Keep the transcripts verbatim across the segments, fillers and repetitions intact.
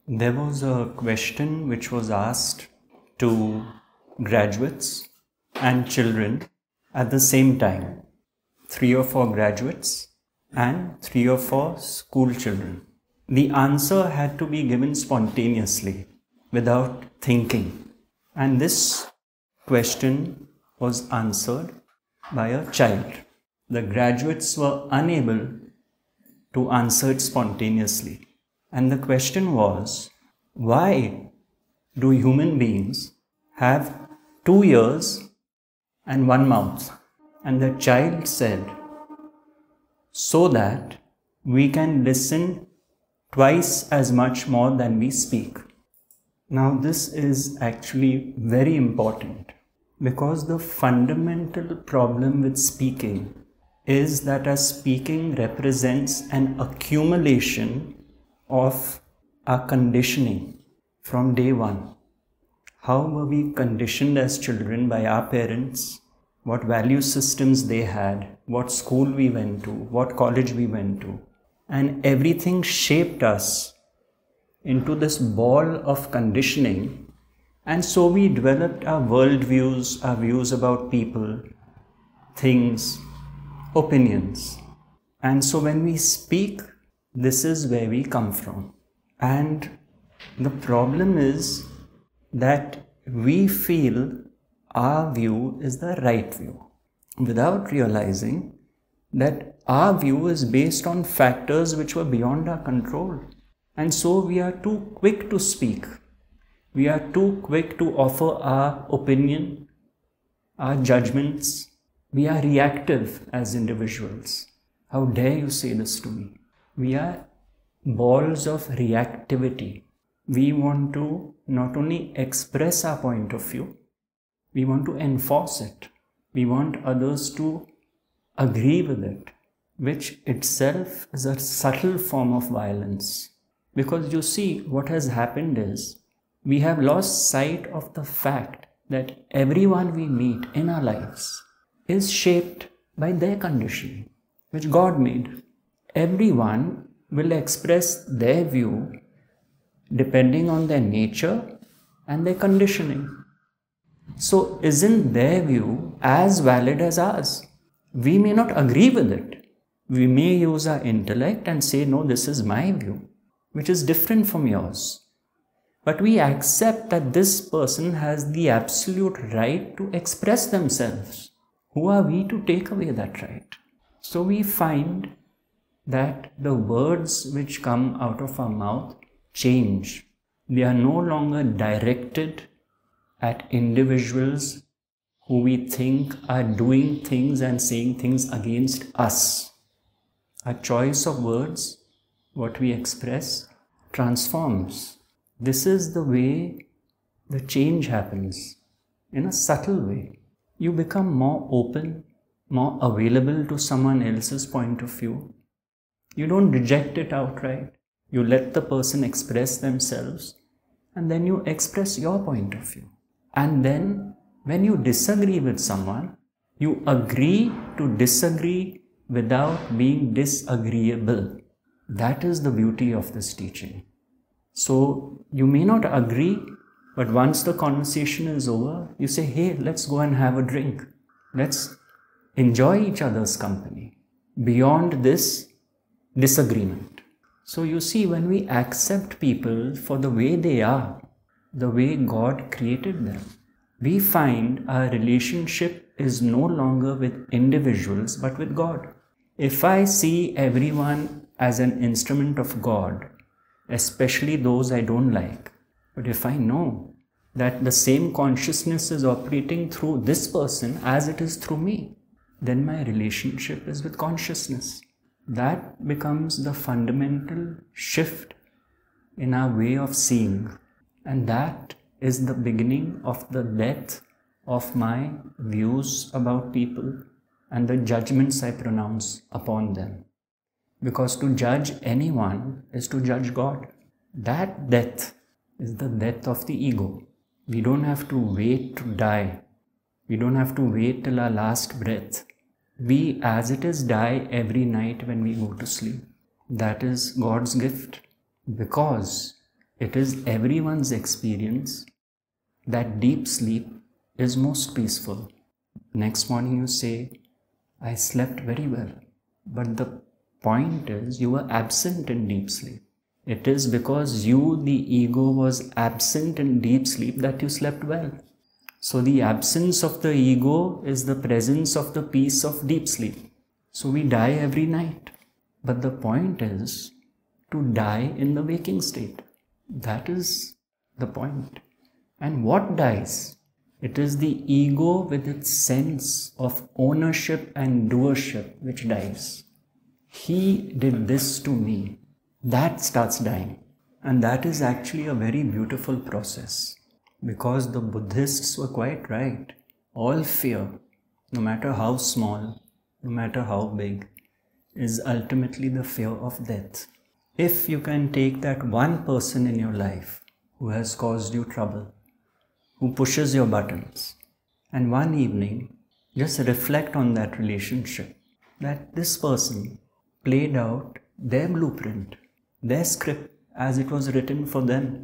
There was a question which was asked to graduates and children at the same time. Three or four graduates and three or four school children. The answer had to be given spontaneously, without thinking. And this question was answered by a child. The graduates were unable to answer it spontaneously. And the question was, why do human beings have two ears and one mouth? And the child said, so that we can listen twice as much more than we speak. Now this is actually very important, because the fundamental problem with speaking is that our speaking represents an accumulation of our conditioning from day one. How were we conditioned as children by our parents? What value systems they had, what school we went to, what college we went to. And everything shaped us into this ball of conditioning. And so we developed our worldviews, our views about people, things, opinions. And so when we speak, this is where we come from. And the problem is that we feel our view is the right view, without realizing that our view is based on factors which were beyond our control. And so we are too quick to speak. We are too quick to offer our opinion, our judgments. We are reactive as individuals. How dare you say this to me? We are balls of reactivity. We want to not only express our point of view, we want to enforce it. We want others to agree with it, which itself is a subtle form of violence. Because you see, what has happened is, we have lost sight of the fact that everyone we meet in our lives is shaped by their conditioning, which God made. Everyone will express their view depending on their nature and their conditioning. So isn't their view as valid as ours? We may not agree with it. We may use our intellect and say, no, this is my view, which is different from yours. But we accept that this person has the absolute right to express themselves. Who are we to take away that right? So we find that the words which come out of our mouth change. They are no longer directed at individuals who we think are doing things and saying things against us. Our choice of words, what we express, transforms. This is the way the change happens, in a subtle way. You become more open, more available to someone else's point of view. You don't reject it outright. You let the person express themselves, and then you express your point of view. And then, when you disagree with someone, you agree to disagree without being disagreeable. That is the beauty of this teaching. So, you may not agree, but once the conversation is over, you say, hey, let's go and have a drink. Let's enjoy each other's company beyond this disagreement. So you see, when we accept people for the way they are, the way God created them, we find our relationship is no longer with individuals but with God. If I see everyone as an instrument of God, especially those I don't like, but if I know that the same consciousness is operating through this person as it is through me, then my relationship is with consciousness. That becomes the fundamental shift in our way of seeing. And that is the beginning of the death of my views about people and the judgments I pronounce upon them. Because to judge anyone is to judge God. That death is the death of the ego. We don't have to wait to die. We don't have to wait till our last breath. We, as it is, die every night when we go to sleep. That is God's gift. Because it is everyone's experience that deep sleep is most peaceful. Next morning you say, I slept very well. But the point is, you were absent in deep sleep. It is because you, the ego, was absent in deep sleep that you slept well. So the absence of the ego is the presence of the peace of deep sleep. So we die every night. But the point is to die in the waking state. That is the point. And what dies? It is the ego with its sense of ownership and doership which dies. He did this to me. That starts dying. And that is actually a very beautiful process. Because the Buddhists were quite right. All fear, no matter how small, no matter how big, is ultimately the fear of death. If you can take that one person in your life who has caused you trouble, who pushes your buttons, and one evening just reflect on that relationship, that this person played out their blueprint, their script as it was written for them,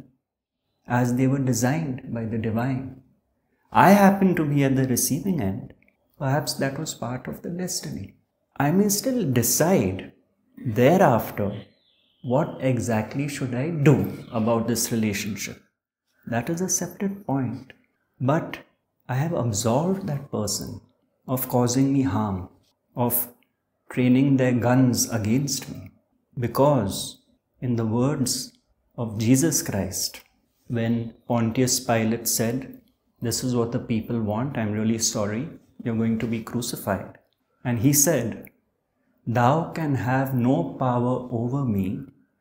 as they were designed by the divine. I happen to be at the receiving end. Perhaps that was part of the destiny. I may still decide thereafter what exactly should I do about this relationship. That is a separate point. But I have absolved that person of causing me harm, of training their guns against me. Because in the words of Jesus Christ, when Pontius Pilate said, this is what the people want, I'm really sorry, you're going to be crucified. And he said, thou can have no power over me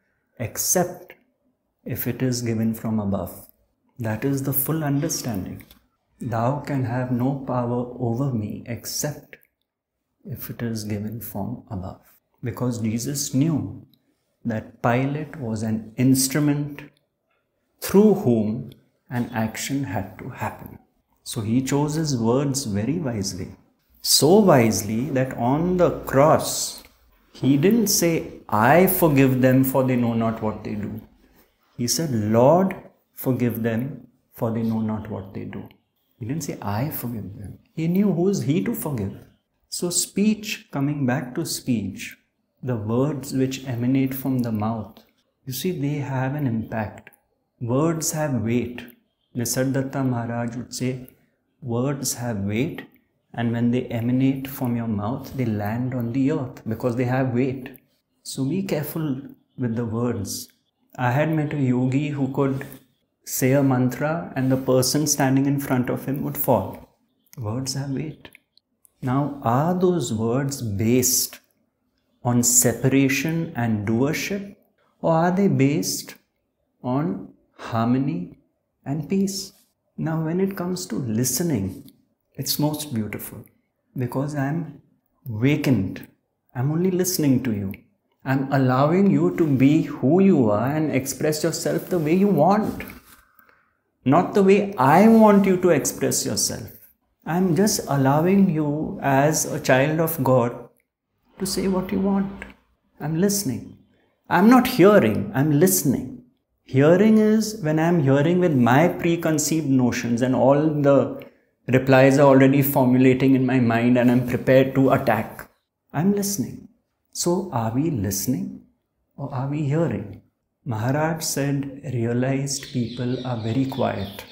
except if it is given from above. That is the full understanding. Thou can have no power over me except if it is given from above. Because Jesus knew that Pilate was an instrument through whom an action had to happen. So he chose his words very wisely. So wisely that on the cross, he didn't say, I forgive them for they know not what they do. He said, Lord, forgive them for they know not what they do. He didn't say, I forgive them. He knew who is he to forgive. So speech, coming back to speech, the words which emanate from the mouth, you see, they have an impact. Words have weight. Nisargadatta Maharaj would say, words have weight, and when they emanate from your mouth, they land on the earth because they have weight. So be careful with the words. I had met a yogi who could say a mantra and the person standing in front of him would fall. Words have weight. Now, are those words based on separation and doership, or are they based on harmony and peace? Now, when it comes to listening, it's most beautiful because I'm vacant. I'm only listening to you. I'm allowing you to be who you are and express yourself the way you want. Not the way I want you to express yourself. I'm just allowing you as a child of God to say what you want. I'm listening. I'm not hearing, I'm listening. Hearing is when I'm hearing with my preconceived notions and all the replies are already formulating in my mind and I'm prepared to attack. I'm listening. So are we listening or are we hearing? Maharaj said realized people are very quiet.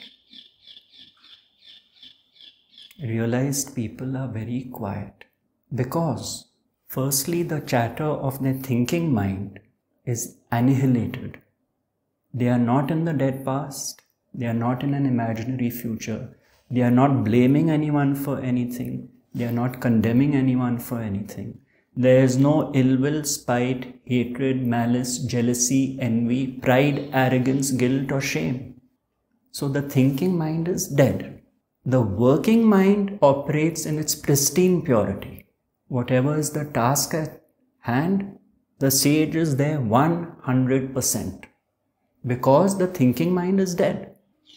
Realized people are very quiet because firstly the chatter of their thinking mind is annihilated. They are not in the dead past. They are not in an imaginary future. They are not blaming anyone for anything. They are not condemning anyone for anything. There is no ill will, spite, hatred, malice, jealousy, envy, pride, arrogance, guilt or shame. So the thinking mind is dead. The working mind operates in its pristine purity. Whatever is the task at hand, the sage is there one hundred percent. Because the thinking mind is dead.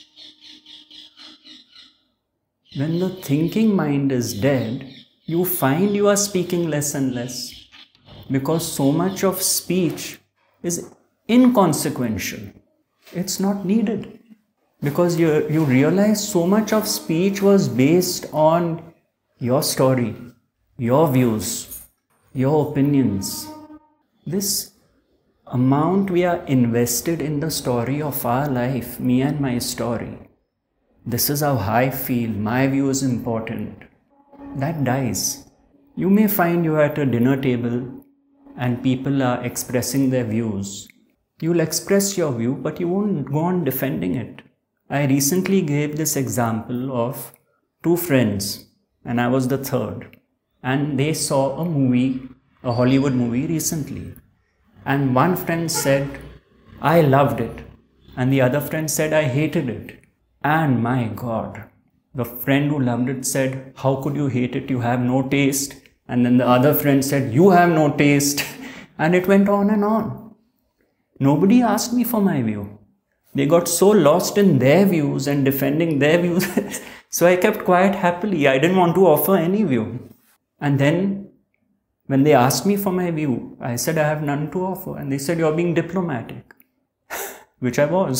When the thinking mind is dead, you find you are speaking less and less. Because so much of speech is inconsequential. It's not needed. Because you, you realize so much of speech was based on your story, your views, your opinions. This amount we are invested in the story of our life, me and my story. This is how I feel, my view is important. That dies. You may find you at a dinner table and people are expressing their views. You'll express your view, but you won't go on defending it. I recently gave this example of two friends, and I was the third. And they saw a movie, a Hollywood movie recently. And one friend said, I loved it. And the other friend said, I hated it. And my God, the friend who loved it said, how could you hate it? You have no taste. And then the other friend said, you have no taste. And it went on and on. Nobody asked me for my view. They got so lost in their views and defending their views. So I kept quiet happily. I didn't want to offer any view. And then when they asked me for my view, I said I have none to offer. And they said, you're being diplomatic. Which I was.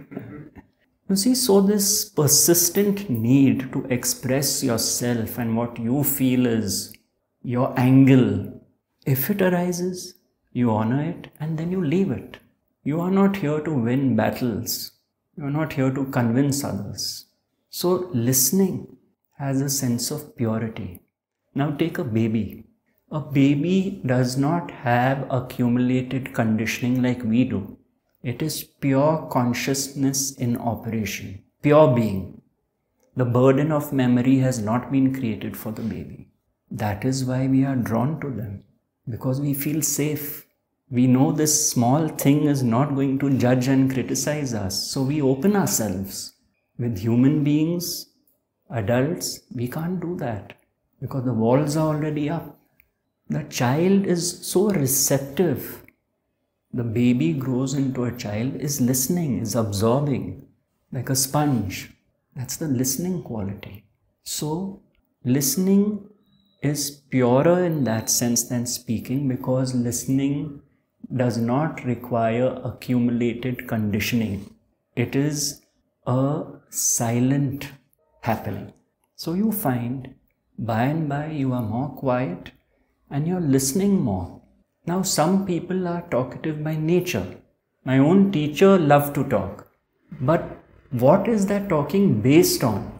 You see, so this persistent need to express yourself and what you feel is your angle. If it arises, you honor it and then you leave it. You are not here to win battles. You are not here to convince others. So listening has a sense of purity. Now take a baby. A baby does not have accumulated conditioning like we do. It is pure consciousness in operation, pure being. The burden of memory has not been created for the baby. That is why we are drawn to them, because we feel safe. We know this small thing is not going to judge and criticize us. So we open ourselves. With human beings, adults, we can't do that because the walls are already up. The child is so receptive. The baby grows into a child, is listening, is absorbing like a sponge. That's the listening quality. So listening is purer in that sense than speaking, because listening does not require accumulated conditioning. It is a silent happening. So you find by and by you are more quiet and you're listening more. Now some people are talkative by nature. My own teacher loved to talk. But what is that talking based on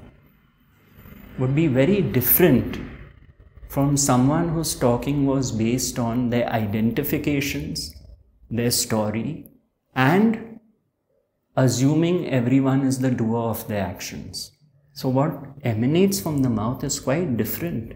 would be very different from someone whose talking was based on their identifications, their story, and assuming everyone is the doer of their actions. So what emanates from the mouth is quite different.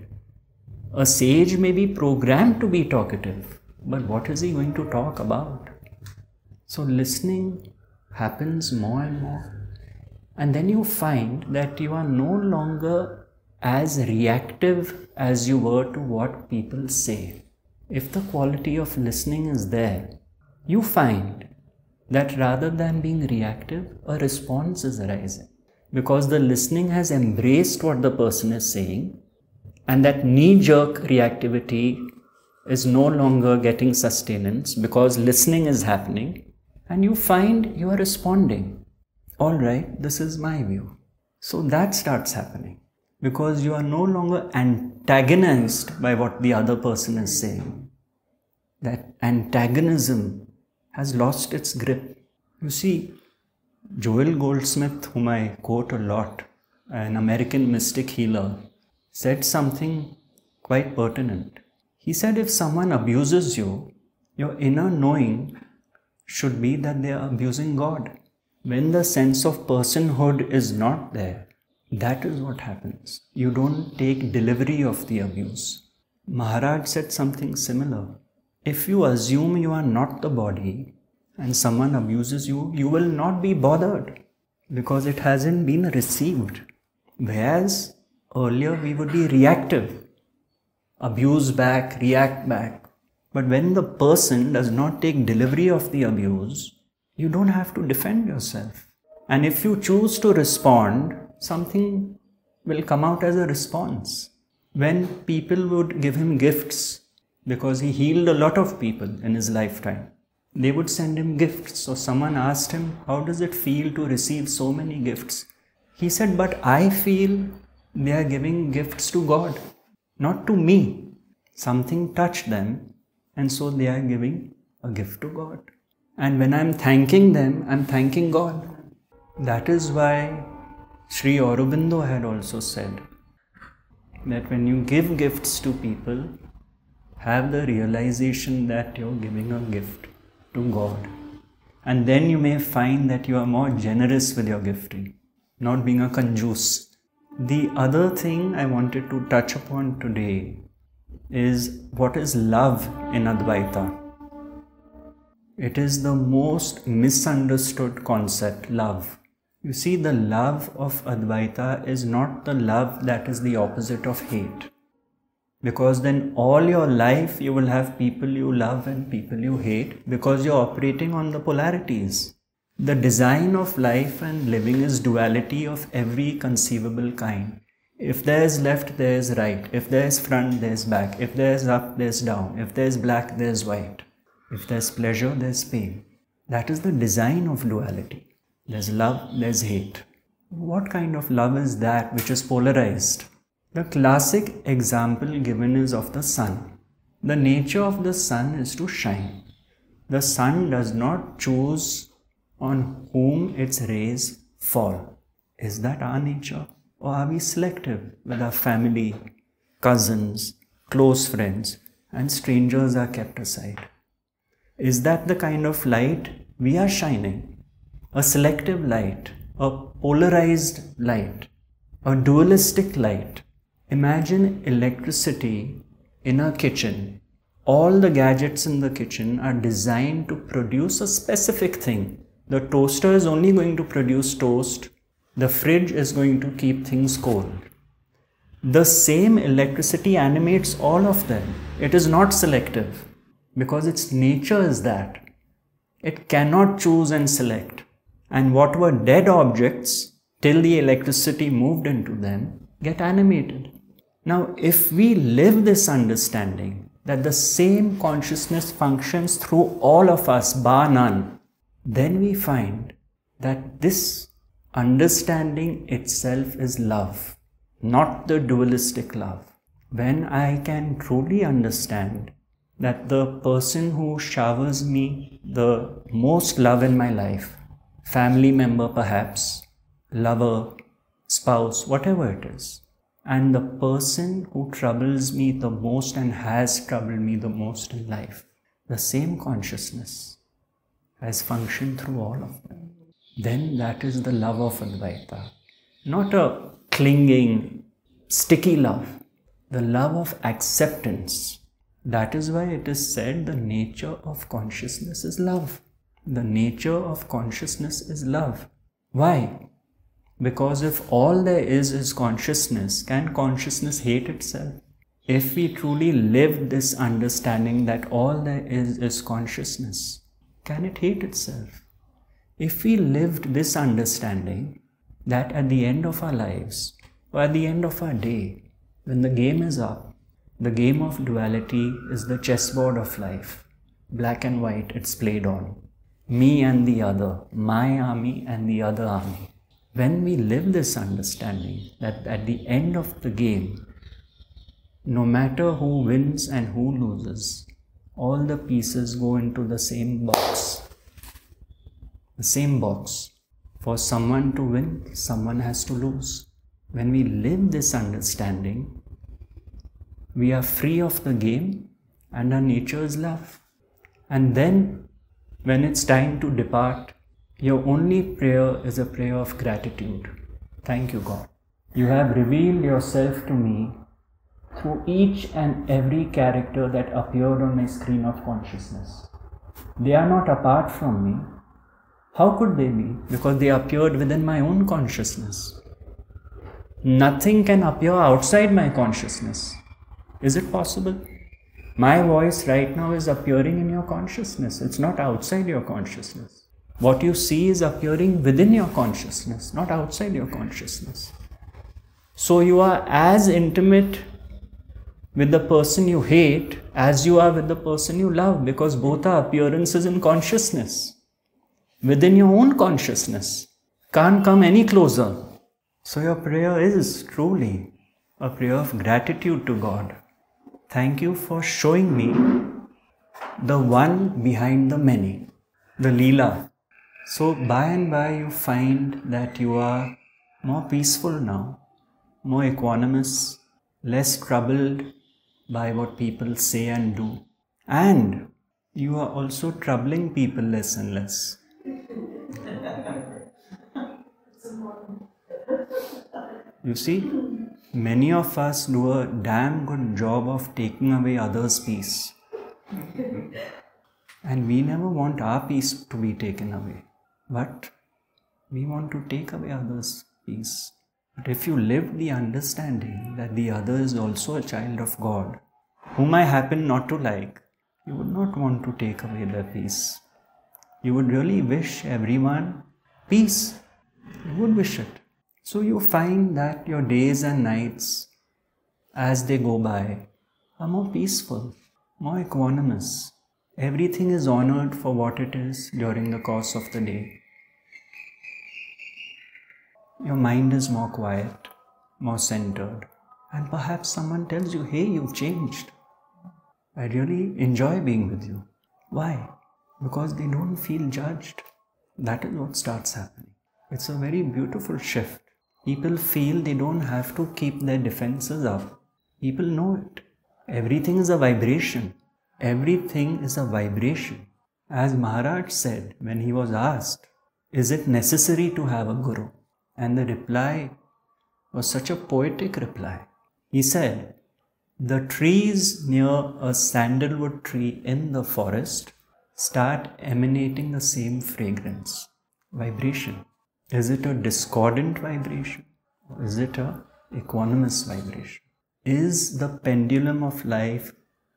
A sage may be programmed to be talkative, but what is he going to talk about? So listening happens more and more. And then you find that you are no longer as reactive as you were to what people say. If the quality of listening is there, you find that rather than being reactive, a response is arising. Because the listening has embraced what the person is saying, and that knee-jerk reactivity is no longer getting sustenance because listening is happening, and you find you are responding. All right, this is my view. So that starts happening because you are no longer antagonized by what the other person is saying. That antagonism has lost its grip. You see, Joel Goldsmith, whom I quote a lot, an American mystic healer, said something quite pertinent. He said, if someone abuses you, your inner knowing should be that they are abusing God. When the sense of personhood is not there, that is what happens. You don't take delivery of the abuse. Maharaj said something similar. If you assume you are not the body and someone abuses you, you will not be bothered because it hasn't been received. Whereas earlier we would be reactive, abuse back, react back. But when the person does not take delivery of the abuse, you don't have to defend yourself. And if you choose to respond, something will come out as a response. When people would give him gifts, because he healed a lot of people in his lifetime, they would send him gifts. So someone asked him, how does it feel to receive so many gifts? He said, but I feel they are giving gifts to God, not to me. Something touched them, and so they are giving a gift to God. And when I'm thanking them, I'm thanking God. That is why Sri Aurobindo had also said that when you give gifts to people, have the realization that you're giving a gift to God. And then you may find that you are more generous with your gifting, not being a conjuice. The other thing I wanted to touch upon today is what is love in Advaita. It is the most misunderstood concept, love. You see, the love of Advaita is not the love that is the opposite of hate. Because then all your life you will have people you love and people you hate, because you're operating on the polarities. The design of life and living is duality of every conceivable kind. If there is left, there is right. If there is front, there is back. If there is up, there is down. If there is black, there is white. If there is pleasure, there is pain. That is the design of duality. There is love, there is hate. What kind of love is that which is polarized? The classic example given is of the sun. The nature of the sun is to shine. The sun does not choose on whom its rays fall. Is that our nature? Or are we selective with our family, cousins, close friends, and strangers are kept aside? Is that the kind of light we are shining? A selective light, a polarized light, a dualistic light. Imagine electricity in a kitchen. All the gadgets in the kitchen are designed to produce a specific thing. The toaster is only going to produce toast. The fridge is going to keep things cold. The same electricity animates all of them. It is not selective because its nature is that. It cannot choose and select. And what were dead objects till the electricity moved into them get animated. Now, if we live this understanding that the same consciousness functions through all of us, bar none, then we find that this understanding itself is love, not the dualistic love. When I can truly understand that the person who showers me the most love in my life, family member perhaps, lover, spouse, whatever it is, and the person who troubles me the most and has troubled me the most in life, the same consciousness has functioned through all of them. Then that is the love of Advaita. Not a clinging, sticky love. The love of acceptance. That is why it is said the nature of consciousness is love. The nature of consciousness is love. Why? Because if all there is is consciousness, can consciousness hate itself? If we truly live this understanding that all there is is consciousness, can it hate itself? If we lived this understanding that at the end of our lives, or at the end of our day, when the game is up, the game of duality is the chessboard of life. Black and white, it's played on. Me and the other, my army and the other army. When we live this understanding that at the end of the game, no matter who wins and who loses, all the pieces go into the same box. The same box. For someone to win, someone has to lose. When we live this understanding, we are free of the game and our nature is love. And then, when it's time to depart, your only prayer is a prayer of gratitude. Thank you, God. You have revealed yourself to me through each and every character that appeared on my screen of consciousness. They are not apart from me. How could they be? Because they appeared within my own consciousness. Nothing can appear outside my consciousness. Is it possible? My voice right now is appearing in your consciousness. It's not outside your consciousness. What you see is appearing within your consciousness, not outside your consciousness. So you are as intimate with the person you hate as you are with the person you love, because both are appearances in consciousness. Within your own consciousness. Can't come any closer. So your prayer is truly a prayer of gratitude to God. Thank you for showing me the one behind the many, the Leela. So by and by you find that you are more peaceful now, more equanimous, less troubled by what people say and do. And you are also troubling people less and less. You see, many of us do a damn good job of taking away others' peace. And we never want our peace to be taken away. But we want to take away others' peace. But if you live the understanding that the other is also a child of God, whom I happen not to like, you would not want to take away their peace. You would really wish everyone peace. You would wish it. So you find that your days and nights, as they go by, are more peaceful, more equanimous. Everything is honored for what it is during the course of the day. Your mind is more quiet, more centered. And perhaps someone tells you, hey, you've changed. I really enjoy being with you. Why? Because they don't feel judged. That is what starts happening. It's a very beautiful shift. People feel they don't have to keep their defenses up. People know it. Everything is a vibration. Everything is a vibration. As Maharaj said when he was asked, is it necessary to have a guru? And the reply was such a poetic reply. He said, the trees near a sandalwood tree in the forest start emanating the same fragrance, vibration. Is it a discordant vibration? Or is it a equanimous vibration? Is the pendulum of life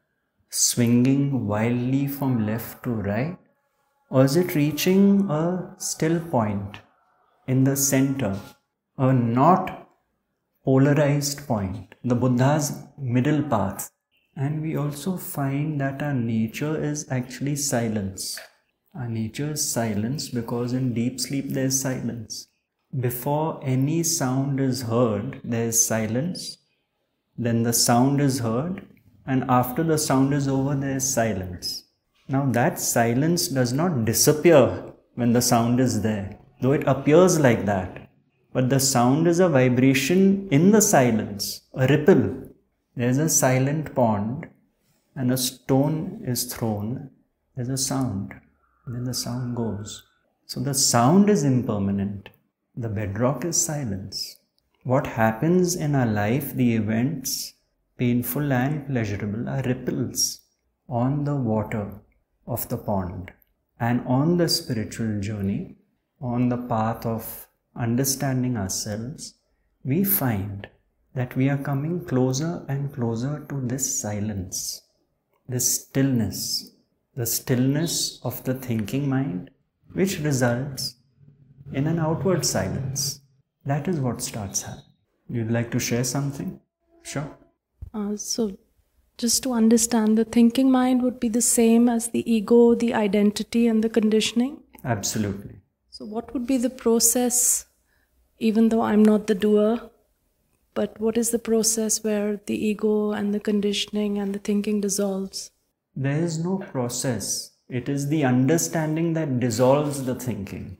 swinging wildly from left to right? Or is it reaching a still point in the center, a not polarized point, the Buddha's middle path? And we also find that our nature is actually silence. Our nature is silence because in deep sleep there is silence. Before any sound is heard, there is silence. Then the sound is heard, and after the sound is over, there is silence. Now that silence does not disappear when the sound is there, though it appears like that. But the sound is a vibration in the silence, a ripple. There is a silent pond, and a stone is thrown. There is a sound. Then the sound goes. So the sound is impermanent. The bedrock is silence. What happens in our life, the events, painful and pleasurable, are ripples on the water of the pond. And on the spiritual journey, on the path of understanding ourselves, we find that we are coming closer and closer to this silence, this stillness. The stillness of the thinking mind, which results in an outward silence. That is what starts happening. You'd like to share something? Sure. Uh, so, just to understand, the thinking mind would be the same as the ego, the identity, and the conditioning? Absolutely. So, what would be the process, even though I'm not the doer, but what is the process where the ego and the conditioning and the thinking dissolves? There is no process. It is the understanding that dissolves the thinking.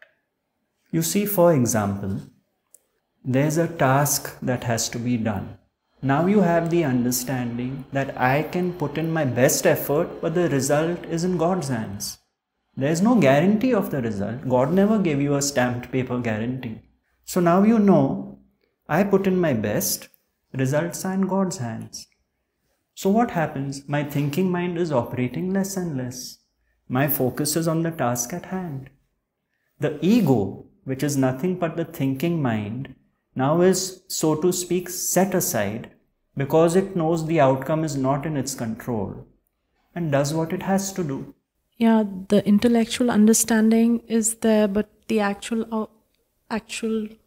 You see, for example, there's a task that has to be done. Now you have the understanding that I can put in my best effort, but the result is in God's hands. There's no guarantee of the result. God never gave you a stamped paper guarantee. So now you know, I put in my best, results are in God's hands. So what happens? My thinking mind is operating less and less. My focus is on the task at hand. The ego, which is nothing but the thinking mind, now is, so to speak, set aside because it knows the outcome is not in its control and does what it has to do. Yeah, the intellectual understanding is there, but the actual, uh, actual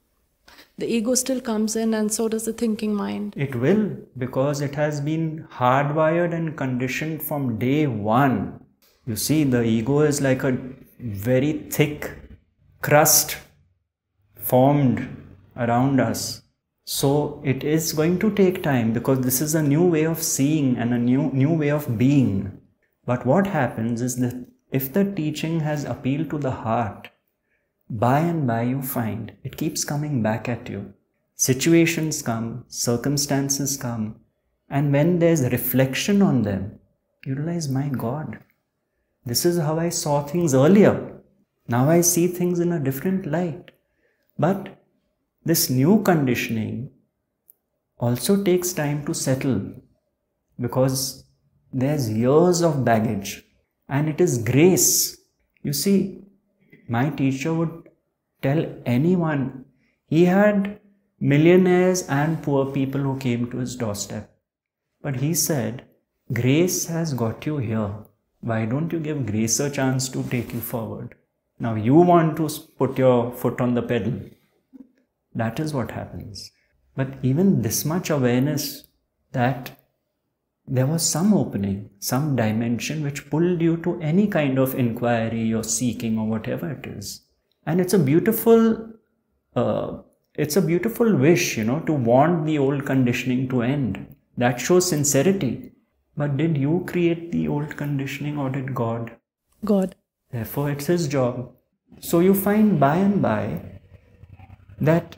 The ego still comes in, and so does the thinking mind. It will, because it has been hardwired and conditioned from day one. You see, the ego is like a very thick crust formed around us. So it is going to take time, because this is a new way of seeing and a new, new way of being. But what happens is that if the teaching has appealed to the heart, by and by you find it keeps coming back at you. Situations come, circumstances come, and when there's reflection on them, you realize, my God, this is how I saw things earlier. Now I see things in a different light. But this new conditioning also takes time to settle, because there's years of baggage, and it is grace. You see, my teacher would tell anyone, he had millionaires and poor people who came to his doorstep. But he said, grace has got you here. Why don't you give grace a chance to take you forward? Now you want to put your foot on the pedal. That is what happens. But even this much awareness that there was some opening, some dimension which pulled you to any kind of inquiry or seeking or whatever it is. And it's a beautiful, uh, it's a beautiful wish, you know, to want the old conditioning to end. That shows sincerity. But did you create the old conditioning, or did God? God. Therefore, it's His job. So you find by and by that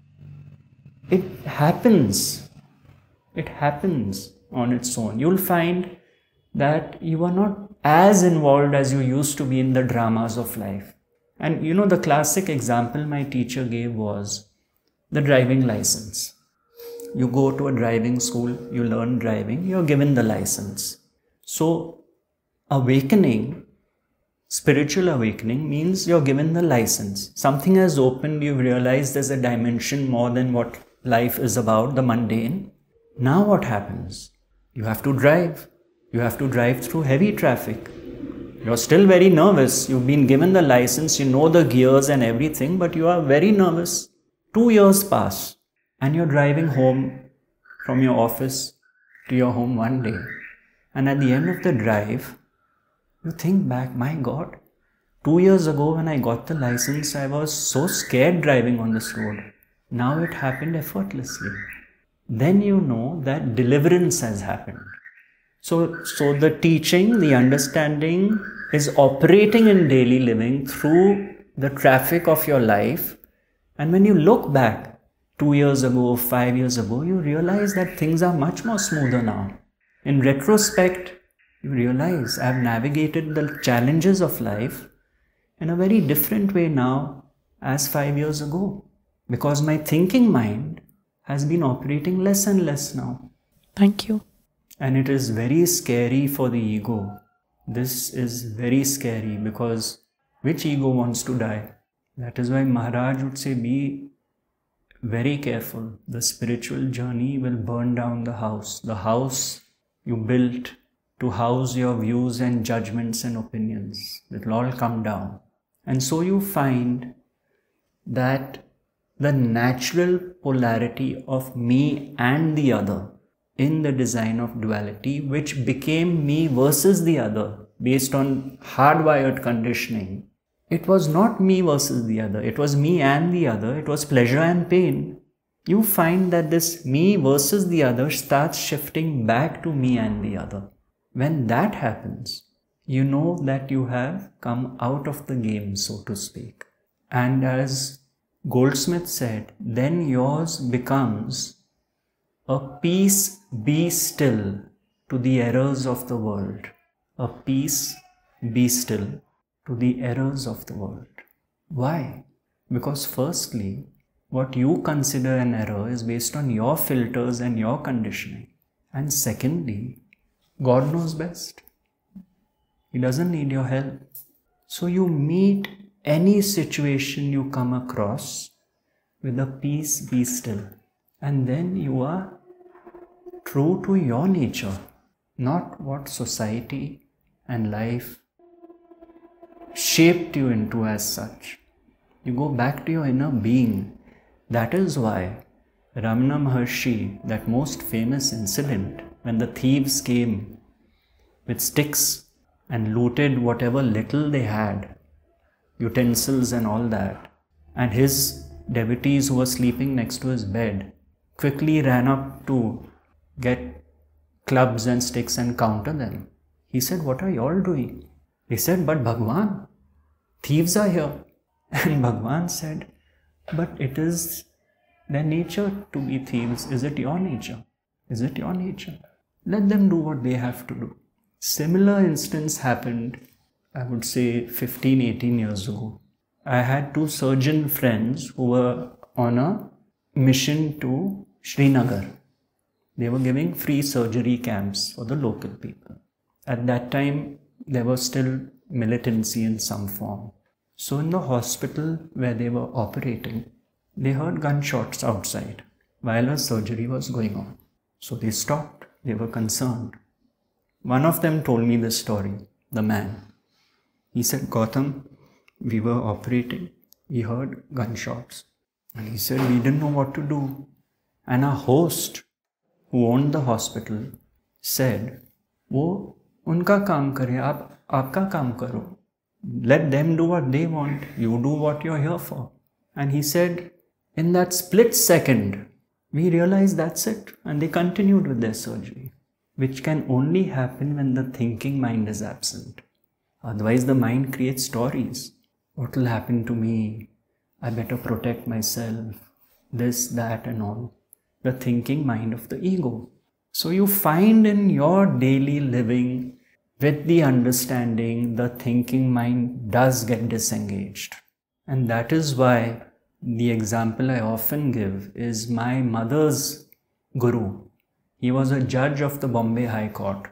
it happens. It happens on its own. You'll find that you are not as involved as you used to be in the dramas of life. And you know, the classic example my teacher gave was the driving license. You go to a driving school, you learn driving, you're given the license. So awakening, spiritual awakening, means you're given the license. Something has opened, you've realized there's a dimension more than what life is about, the mundane. Now what happens? You have to drive. You have to drive through heavy traffic. You're still very nervous. You've been given the license, you know the gears and everything, but you are very nervous. Two years pass and you're driving home from your office to your home one day. And at the end of the drive, you think back, my God, two years ago when I got the license, I was so scared driving on this road. Now it happened effortlessly. Then you know that deliverance has happened. So, so the teaching, the understanding is operating in daily living through the traffic of your life. And when you look back two years ago, five years ago, you realize that things are much more smoother now. In retrospect, you realize I've navigated the challenges of life in a very different way now as five years ago. Because my thinking mind has been operating less and less now. Thank you. And it is very scary for the ego. This is very scary, because which ego wants to die? That is why Maharaj would say, be very careful. The spiritual journey will burn down the house. The house you built to house your views and judgments and opinions. It will all come down. And so you find that the natural polarity of me and the other in the design of duality, which became me versus the other based on hardwired conditioning, it was not me versus the other, it was me and the other, it was pleasure and pain. You find that this me versus the other starts shifting back to me and the other. When that happens, you know that you have come out of the game, so to speak. And as Goldsmith said, then yours becomes a peace be still to the errors of the world. A peace be still to the errors of the world. Why? Because firstly, what you consider an error is based on your filters and your conditioning. And secondly, God knows best. He doesn't need your help. So you meet any situation you come across with a peace be still. And then you are true to your nature, not what society and life shaped you into as such. You go back to your inner being. That is why Ramana Maharshi, that most famous incident when the thieves came with sticks and looted whatever little they had, utensils and all that, and his devotees who were sleeping next to his bed quickly ran up to get clubs and sticks and counter them. He said, "What are you all doing?" He said, "But Bhagwan, thieves are here." And Bhagwan said, "But it is their nature to be thieves. Is it your nature? Is it your nature? Let them do what they have to do." Similar instance happened, I would say fifteen, eighteen years ago. I had two surgeon friends who were on a mission to Srinagar. They were giving free surgery camps for the local people. At that time, there was still militancy in some form. So in the hospital where they were operating, they heard gunshots outside while a surgery was going on. So they stopped. They were concerned. One of them told me this story, the man. He said, "Gautam, we were operating. We heard gunshots. And he said, we didn't know what to do. And our host, who owned the hospital, said, wo unka kaam kare, aap aapka kaam karo. Let them do what they want. You do what you're here for." And he said, in that split second, we realized that's it. And they continued with their surgery, which can only happen when the thinking mind is absent. Otherwise, the mind creates stories. What will happen to me? I better protect myself. This, that, and all. The thinking mind of the ego. So you find in your daily living, with the understanding, the thinking mind does get disengaged. And that is why the example I often give is my mother's guru. He was a judge of the Bombay High Court,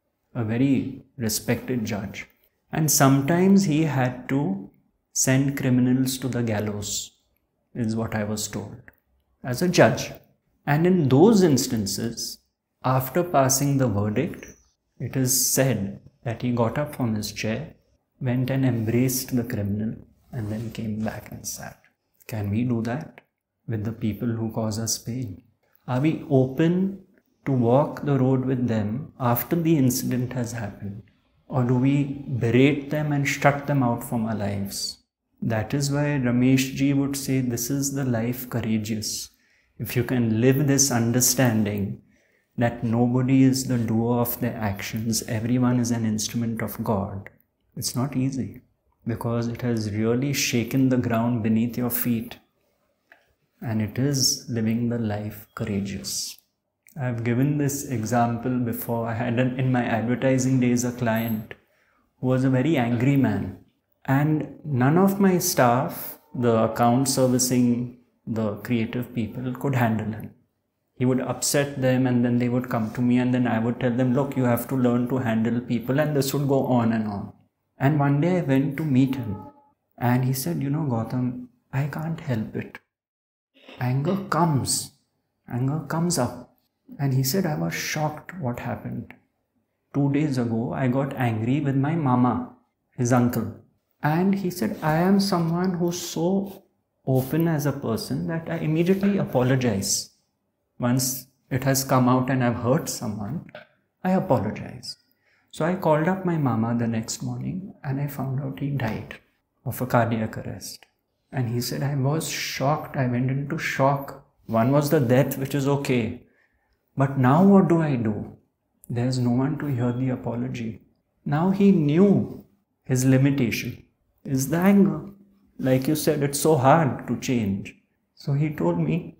a very respected judge. And sometimes he had to send criminals to the gallows, is what I was told, as a judge. And in those instances, after passing the verdict, it is said that he got up from his chair, went and embraced the criminal, and then came back and sat. Can we do that with the people who cause us pain? Are we open to walk the road with them after the incident has happened? Or do we berate them and shut them out from our lives? That is why Ramesh ji would say, this is the life courageous. If you can live this understanding that nobody is the doer of their actions, everyone is an instrument of God. It's not easy, because it has really shaken the ground beneath your feet. And it is living the life courageous. I've given this example before. I had an, in my advertising days a client who was a very angry man. And none of my staff, the account servicing, the creative people, could handle him. He would upset them and then they would come to me and then I would tell them, look, you have to learn to handle people, and this would go on and on. And one day I went to meet him and he said, you know, Gautam, I can't help it. Anger comes. Anger comes up. And he said, I was shocked what happened. Two days ago, I got angry with my mama, his uncle. And he said, I am someone who's so open as a person that I immediately apologize. Once it has come out and I've hurt someone, I apologize. So I called up my mama the next morning and I found out he died of a cardiac arrest. And he said, I was shocked. I went into shock. One was the death, which is okay. But now what do I do? There's no one to hear the apology. Now he knew his limitation is the anger. Like you said, it's so hard to change. So he told me,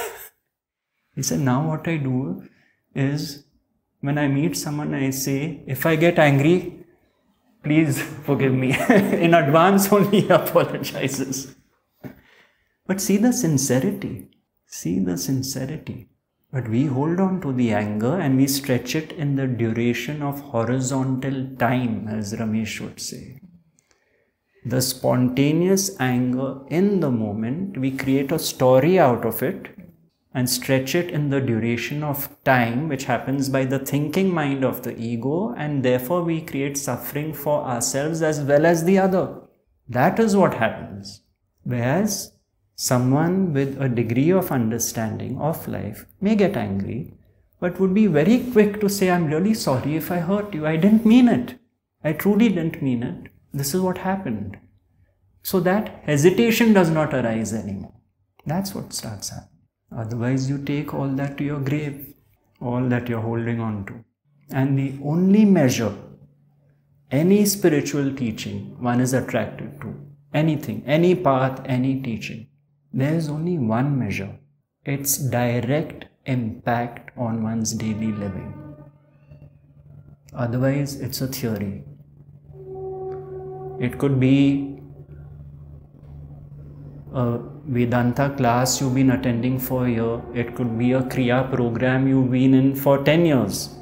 he said, now what I do is when I meet someone, I say, if I get angry, please forgive me. In advance only he apologizes. But see the sincerity. See the sincerity. But we hold on to the anger and we stretch it in the duration of horizontal time, as Ramesh would say. The spontaneous anger in the moment, we create a story out of it and stretch it in the duration of time, which happens by the thinking mind of the ego, and therefore we create suffering for ourselves as well as the other. That is what happens. Whereas Someone with a degree of understanding of life may get angry, but would be very quick to say, I'm really sorry if I hurt you. I didn't mean it. I truly didn't mean it. This is what happened. So that hesitation does not arise anymore. That's what starts happening. Otherwise, you take all that to your grave, all that you're holding on to. And the only measure, any spiritual teaching one is attracted to, anything, any path, any teaching, there is only one measure. Its direct impact on one's daily living. Otherwise, it's a theory. It could be a Vedanta class you've been attending for a year. It could be a Kriya program you've been in for ten years.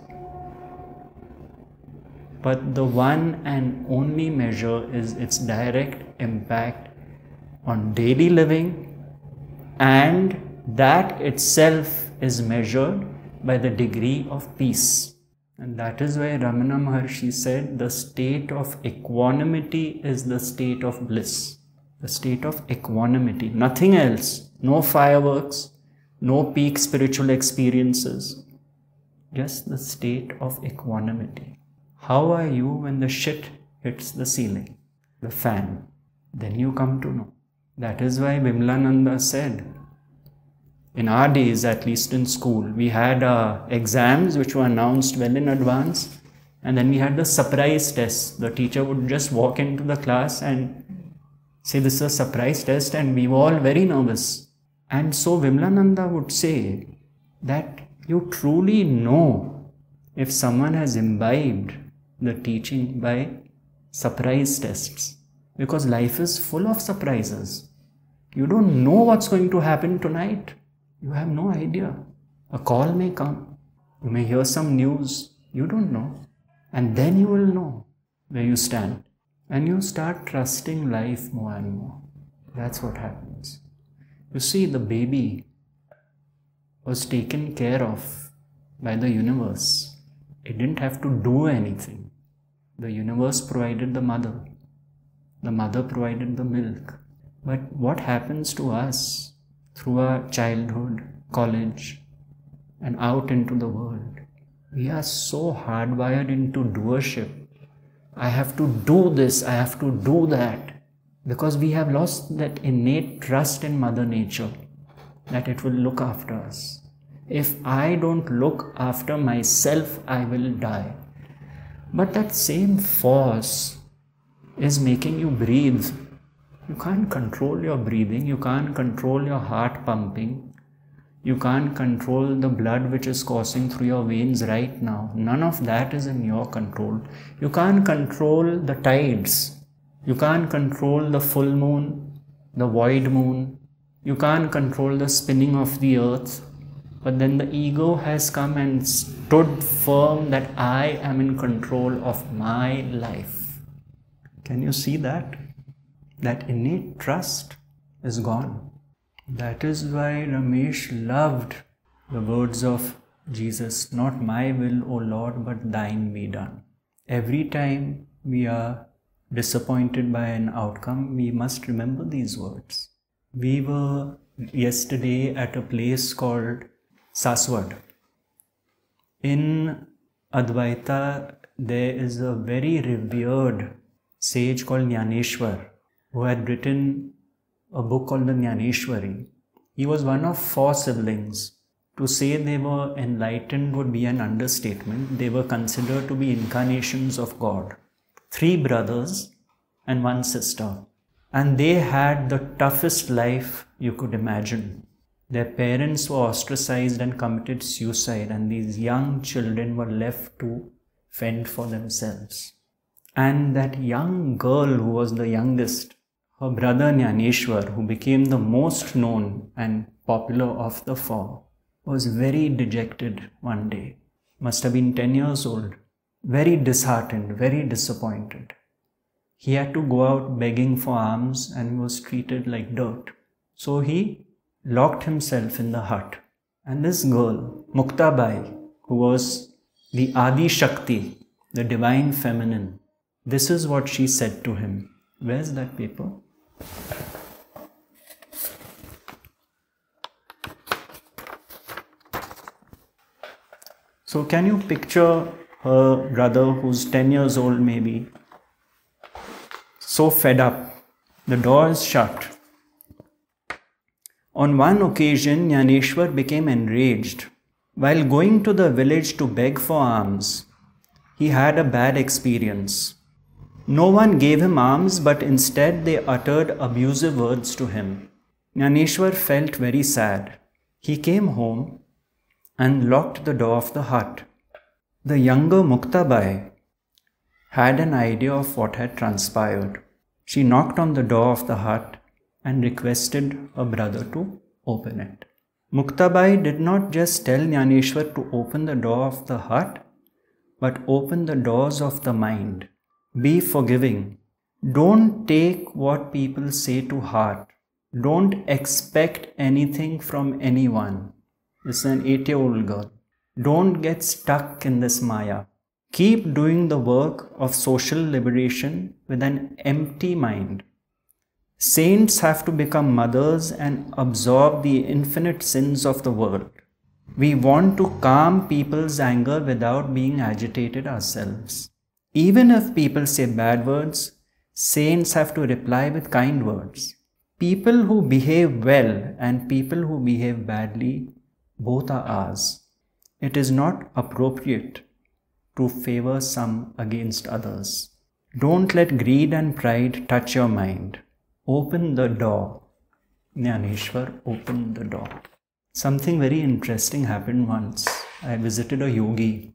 But the one and only measure is its direct impact on daily living, and that itself is measured by the degree of peace. And that is why Ramana Maharshi said the state of equanimity is the state of bliss. The state of equanimity, nothing else. No fireworks, no peak spiritual experiences. Just the state of equanimity. How are you when the shit hits the ceiling, the fan? Then you come to know. That is why Vimlananda said, in our days, at least in school, we had uh, exams which were announced well in advance, and then we had the surprise tests. The teacher would just walk into the class and say, this is a surprise test, and we were all very nervous. And so Vimlananda would say that you truly know if someone has imbibed the teaching by surprise tests, because life is full of surprises. You don't know what's going to happen tonight. You have no idea. A call may come. You may hear some news. You don't know. And then you will know where you stand. And you start trusting life more and more. That's what happens. You see, the baby was taken care of by the universe. It didn't have to do anything. The universe provided the mother. The mother provided the milk. But what happens to us through our childhood, college, and out into the world? We are so hardwired into doership. I have to do this, I have to do that. Because we have lost that innate trust in Mother Nature, that it will look after us. If I don't look after myself, I will die. But that same force is making you breathe. You can't control your breathing, you can't control your heart pumping, you can't control the blood which is coursing through your veins right now. None of that is in your control. You can't control the tides, you can't control the full moon, the void moon, you can't control the spinning of the earth. But then the ego has come and stood firm that I am in control of my life. Can you see that? That innate trust is gone. That is why Ramesh loved the words of Jesus, not my will, O Lord, but thine be done. Every time we are disappointed by an outcome, we must remember these words. We were yesterday at a place called Saswad. In Advaita, there is a very revered sage called Jnaneshwar, who had written a book called the Jnaneshwari. He was one of four siblings. To say they were enlightened would be an understatement. They were considered to be incarnations of God. Three brothers and one sister. And they had the toughest life you could imagine. Their parents were ostracized and committed suicide, and these young children were left to fend for themselves. And that young girl who was the youngest, her brother Jnaneshwar, who became the most known and popular of the four, was very dejected one day. Must have been ten years old. Very disheartened, very disappointed. He had to go out begging for alms and was treated like dirt. So he locked himself in the hut. And this girl, Muktabai, who was the Adi Shakti, the divine feminine, this is what she said to him. Where's that paper? So can you picture her brother, who's ten years old maybe, so fed up, the door is shut. On one occasion, Jnaneshwar became enraged. While going to the village to beg for alms, he had a bad experience. No one gave him alms, but instead they uttered abusive words to him. Jnaneshwar felt very sad. He came home and locked the door of the hut. The younger Muktabai had an idea of what had transpired. She knocked on the door of the hut and requested her brother to open it. Muktabai did not just tell Jnaneshwar to open the door of the hut, but open the doors of the mind. Be forgiving. Don't take what people say to heart. Don't expect anything from anyone. This is an eight-year-old girl. Don't get stuck in this Maya. Keep doing the work of social liberation with an empty mind. Saints have to become mothers and absorb the infinite sins of the world. We want to calm people's anger without being agitated ourselves. Even if people say bad words, saints have to reply with kind words. People who behave well and people who behave badly, both are ours. It is not appropriate to favor some against others. Don't let greed and pride touch your mind. Open the door. Jnaneshwar opened the door. Something very interesting happened once. I visited a yogi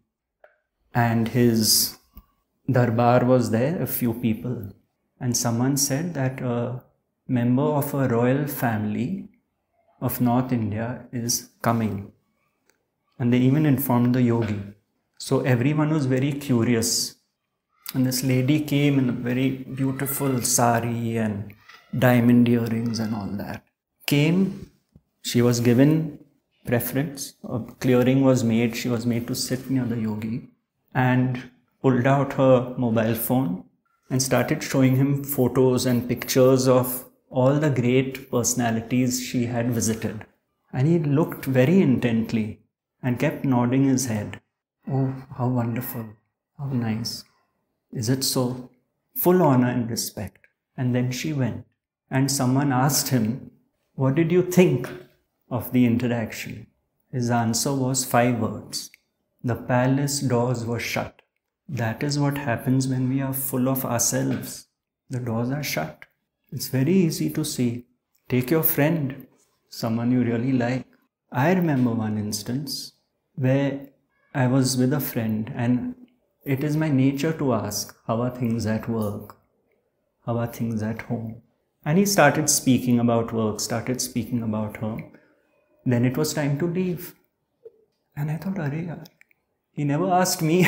and his darbar was there, a few people. And someone said that a member of a royal family of North India is coming. And they even informed the yogi. So everyone was very curious. And this lady came in a very beautiful sari and diamond earrings and all that. Came, she was given preference, a clearing was made, she was made to sit near the yogi and pulled out her mobile phone and started showing him photos and pictures of all the great personalities she had visited. And he looked very intently and kept nodding his head. Oh, how wonderful, how nice. Is it so? Full honor and respect. And then she went. And someone asked him, what did you think of the interaction? His answer was five words. The palace doors were shut. That is what happens when we are full of ourselves. The doors are shut. It's very easy to see. Take your friend, someone you really like. I remember one instance where I was with a friend and it is my nature to ask, how are things at work? How are things at home? And he started speaking about work, started speaking about her. Then it was time to leave. And I thought, arey yaar, he never asked me.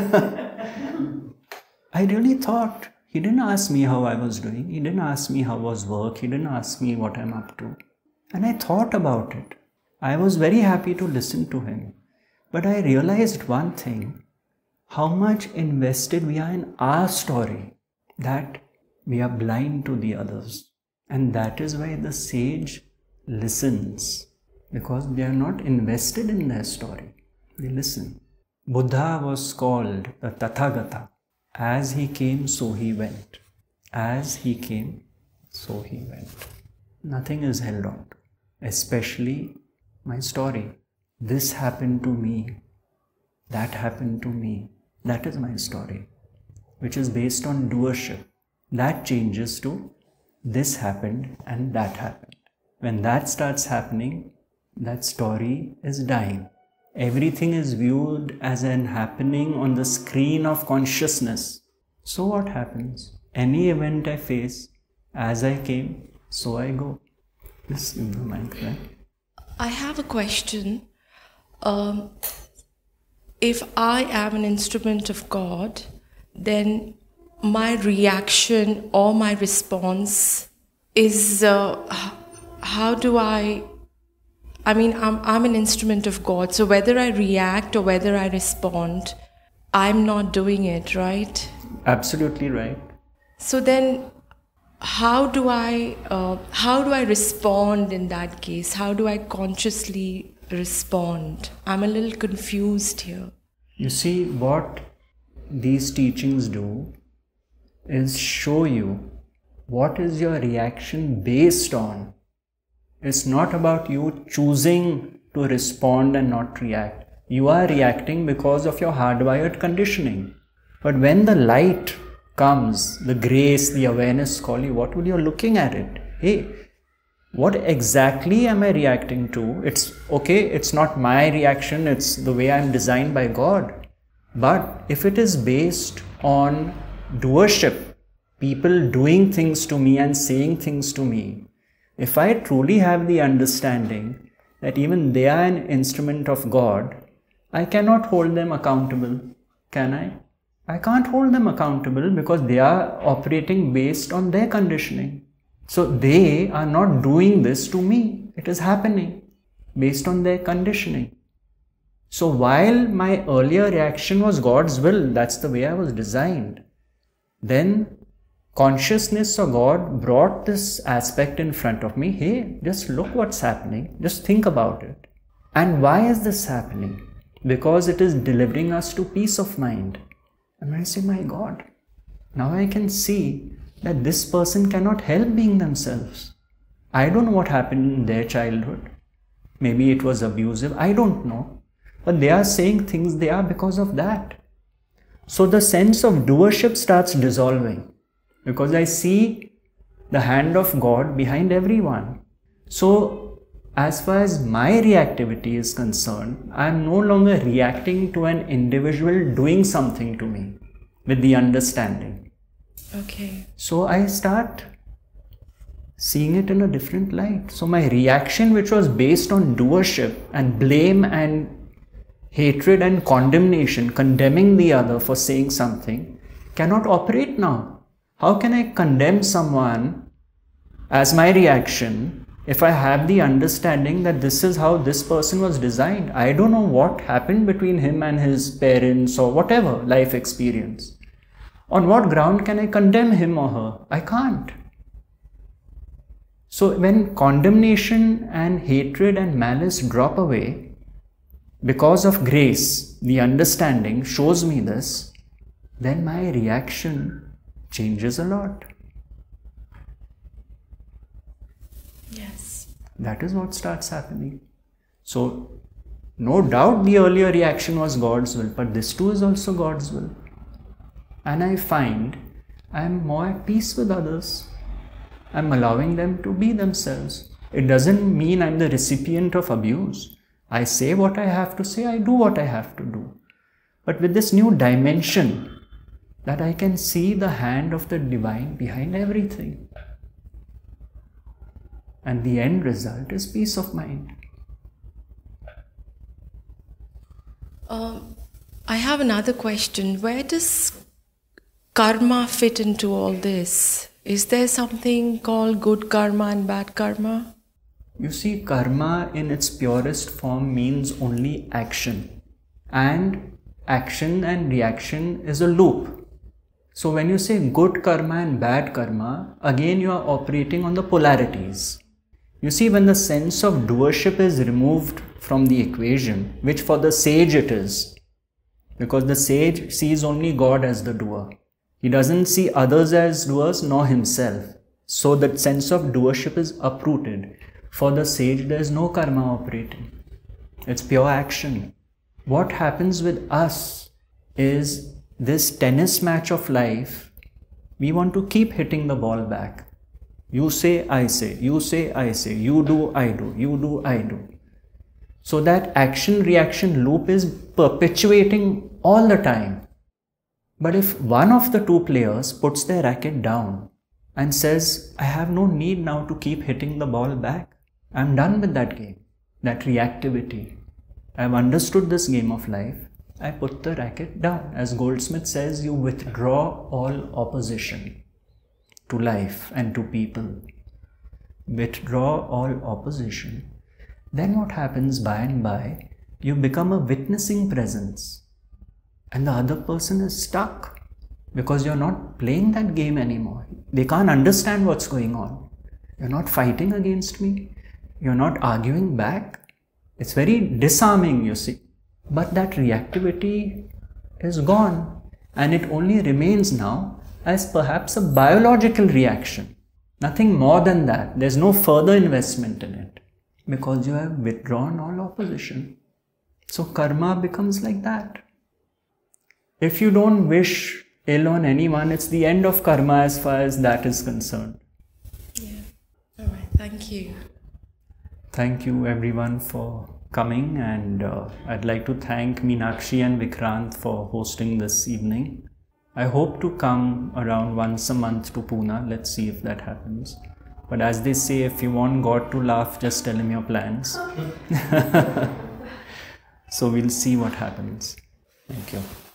I really thought, he didn't ask me how I was doing. He didn't ask me how was work. He didn't ask me what I'm up to. And I thought about it. I was very happy to listen to him. But I realized one thing, how much invested we are in our story, that we are blind to the others. And that is why the sage listens, because they are not invested in their story. They listen. Buddha was called the Tathagata. As he came, so he went. As he came, so he went. Nothing is held on to, especially my story. This happened to me. That happened to me. That is my story, which is based on doership. That changes to this happened and that happened. When that starts happening, that story is dying. Everything is viewed as an happening on the screen of consciousness. So what happens? Any event I face, as I came, so I go. This is the mind, right? I have a question. Um, if I am an instrument of God, then my reaction or my response is, uh, how do I, I mean, I'm, I'm an instrument of God, so whether I react or whether I respond, I'm not doing it, right? Absolutely right. So then, how do I, uh, how do I respond in that case? How do I consciously respond? I'm a little confused here. You see, what these teachings do is show you what is your reaction based on. It's not about you choosing to respond and not react. You are reacting because of your hardwired conditioning. But when the light comes, the grace, the awareness call you, what will you looking at it? Hey, what exactly am I reacting to? It's okay, it's not my reaction, it's the way I'm designed by God. But if it is based on doership, people doing things to me and saying things to me, if I truly have the understanding that even they are an instrument of God, I cannot hold them accountable, can I? I can't hold them accountable because they are operating based on their conditioning. So they are not doing this to me. It is happening based on their conditioning. So while my earlier reaction was God's will, that's the way I was designed, then consciousness of God brought this aspect in front of me. Hey, just look what's happening. Just think about it. And why is this happening? Because it is delivering us to peace of mind. And when I say, my God, now I can see that this person cannot help being themselves. I don't know what happened in their childhood. Maybe it was abusive. I don't know. But they are saying things they are because of that. So the sense of doership starts dissolving because I see the hand of God behind everyone. So as far as my reactivity is concerned, I am no longer reacting to an individual doing something to me with the understanding. Okay. So I start seeing it in a different light. So my reaction, which was based on doership and blame and hatred and condemnation, condemning the other for saying something, cannot operate now. How can I condemn someone as my reaction if I have the understanding that this is how this person was designed? I don't know what happened between him and his parents or whatever life experience. On what ground can I condemn him or her? I can't. So when condemnation and hatred and malice drop away, because of grace, the understanding shows me this, then my reaction changes a lot. Yes. That is what starts happening. So, no doubt the earlier reaction was God's will, but this too is also God's will. And I find I am more at peace with others. I am allowing them to be themselves. It doesn't mean I am the recipient of abuse. I say what I have to say, I do what I have to do. But with this new dimension, that I can see the hand of the divine behind everything. And the end result is peace of mind. Um, I have another question. Where does karma fit into all this? Is there something called good karma and bad karma? You see, karma in its purest form means only action. And action and reaction is a loop. So when you say good karma and bad karma, again you are operating on the polarities. You see, when the sense of doership is removed from the equation, which for the sage it is, because the sage sees only God as the doer. He doesn't see others as doers nor himself. So that sense of doership is uprooted. For the sage, there is no karma operating. It's pure action. What happens with us is this tennis match of life, we want to keep hitting the ball back. You say, I say, you say, I say, you do, I do, you do, I do. So that action-reaction loop is perpetuating all the time. But if one of the two players puts their racket down and says, I have no need now to keep hitting the ball back, I'm done with that game, that reactivity. I've understood this game of life. I put the racket down. As Goldsmith says, you withdraw all opposition to life and to people. Withdraw all opposition. Then what happens by and by? You become a witnessing presence. And the other person is stuck because you're not playing that game anymore. They can't understand what's going on. You're not fighting against me. You're not arguing back. It's very disarming, you see. But that reactivity is gone, and it only remains now as perhaps a biological reaction. Nothing more than that. There's no further investment in it because you have withdrawn all opposition. So karma becomes like that. If you don't wish ill on anyone, it's the end of karma as far as that is concerned. Yeah. All right. Thank you. Thank you everyone for coming, and uh, I'd like to thank Meenakshi and Vikrant for hosting this evening. I hope to come around once a month to Pune. Let's see if that happens. But as they say, if you want God to laugh, just tell him your plans. So we'll see what happens. Thank you.